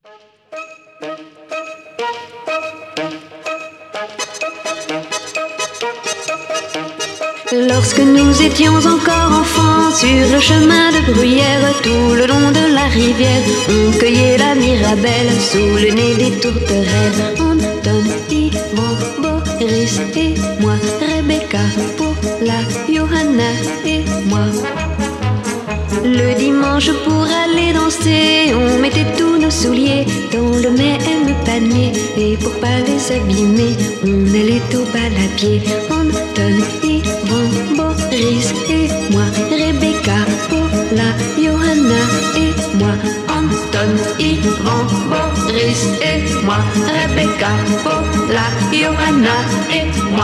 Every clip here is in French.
Lorsque nous étions encore enfants, sur le chemin de Bruyère, tout le long de la rivière, on cueillait la mirabelle sous le nez des tourterelles. Anton, Yvan, Boris et moi, Rebecca, Paula, Johanna et moi. Le dimanche pour aller danser, on mettait tous nos souliers dans le même panier. Et pour pas les abîmer, on allait au bal à pied. Anton, Yvan, Boris et moi, Rebecca, Paula, Johanna et moi. Anton, Yvan, Boris et moi, Rebecca, Paula, Johanna et moi.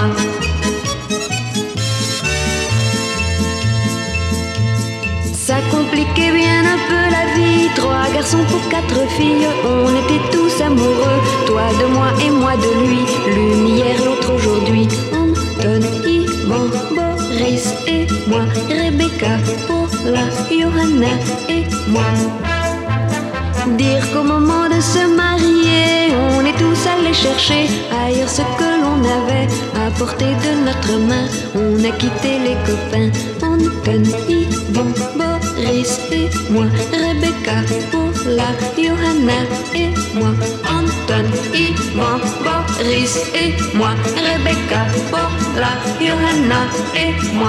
Ça compliquait bien un peu la vie. 3 garçons pour 4 filles, on était tous amoureux. Toi de moi et moi de lui, l'une hier, l'autre aujourd'hui. Anton, Yvan, Boris et moi, Rebecca, Paula, Johanna et moi. Dire qu'au moment de se marier, on est tous allés chercher ailleurs ce que l'on avait à portée de notre main. On a quitté les copains. Anton, Yvan, Boris et moi, Rebecca, Paula, Johanna et moi. Anton, Yvan, Boris et moi, Rebecca, Paula, Johanna et moi.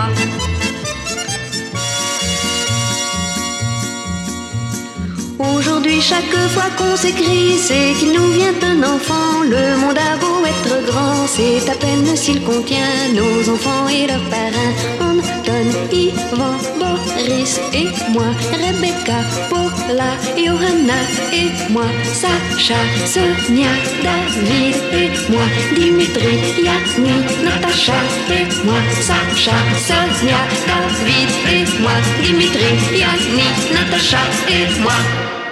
Aujourd'hui, chaque fois qu'on s'écrit, c'est qu'il nous vient un enfant. Le monde a beau être grand, c'est à peine s'il contient nos enfants et leurs parrains. Anton, Yvan, Boris et moi, Rebecca, Paula, Johanna et moi, Sacha, Sonia, David et moi, Dimitri, Yanni, Natacha et moi, Sacha, Sonia, David et moi, Dimitri, Yanni, Natacha et moi.